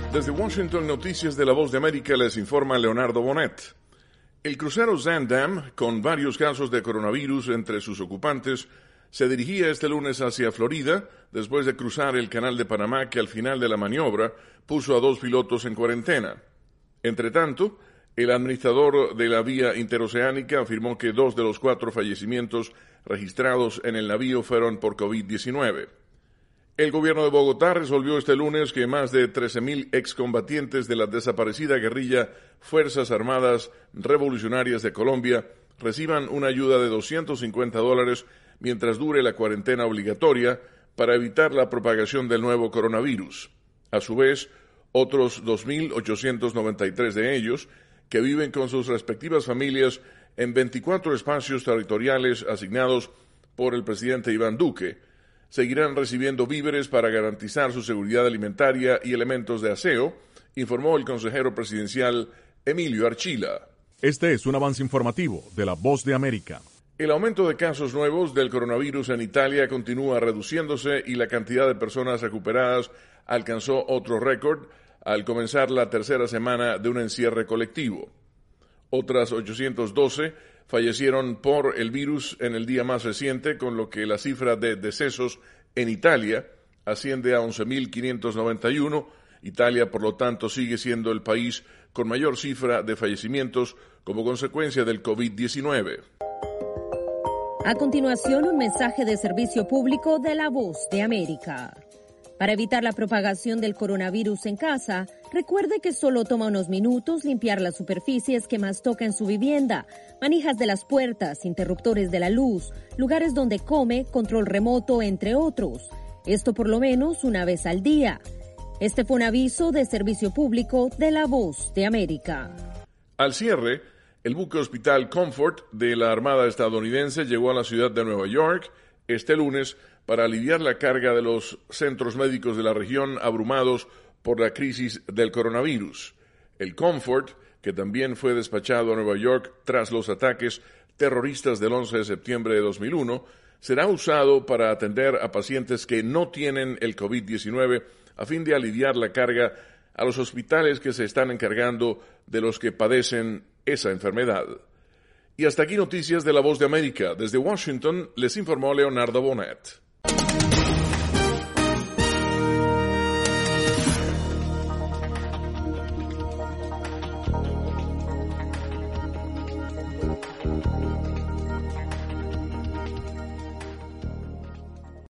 Desde Washington, Noticias de la Voz de América, les informa Leonardo Bonet. El crucero Zaandam, con varios casos de coronavirus entre sus ocupantes, se dirigía este lunes hacia Florida después de cruzar el Canal de Panamá, que al final de la maniobra puso a 2 pilotos en cuarentena. Entretanto, el administrador de la vía interoceánica afirmó que 2 de los 4 fallecimientos registrados en el navío fueron por COVID-19. El gobierno de Bogotá resolvió este lunes que más de 13,000 excombatientes de la desaparecida guerrilla Fuerzas Armadas Revolucionarias de Colombia reciban una ayuda de $250 mientras dure la cuarentena obligatoria para evitar la propagación del nuevo coronavirus. A su vez, otros 2,893 de ellos, que viven con sus respectivas familias en 24 espacios territoriales asignados por el presidente Iván Duque, seguirán recibiendo víveres para garantizar su seguridad alimentaria y elementos de aseo, informó el consejero presidencial Emilio Archila. Este es un avance informativo de La Voz de América. El aumento de casos nuevos del coronavirus en Italia continúa reduciéndose y la cantidad de personas recuperadas alcanzó otro récord al comenzar la tercera semana de un encierre colectivo. Otras 812 fallecieron por el virus en el día más reciente, con lo que la cifra de decesos en Italia asciende a 11,591. Italia, por lo tanto, sigue siendo el país con mayor cifra de fallecimientos como consecuencia del COVID-19. A continuación, un mensaje de servicio público de La Voz de América. Para evitar la propagación del coronavirus en casa, recuerde que solo toma unos minutos limpiar las superficies que más toca en su vivienda, manijas de las puertas, interruptores de la luz, lugares donde come, control remoto, entre otros. Esto por lo menos una vez al día. Este fue un aviso de servicio público de La Voz de América. Al cierre, el buque hospital Comfort de la Armada estadounidense llegó a la ciudad de Nueva York este lunes para aliviar la carga de los centros médicos de la región abrumados por la crisis del coronavirus. El Comfort, que también fue despachado a Nueva York tras los ataques terroristas del 11 de septiembre de 2001, será usado para atender a pacientes que no tienen el COVID-19 a fin de aliviar la carga a los hospitales que se están encargando de los que padecen esa enfermedad. Y hasta aquí Noticias de La Voz de América. Desde Washington les informó Leonardo Bonet.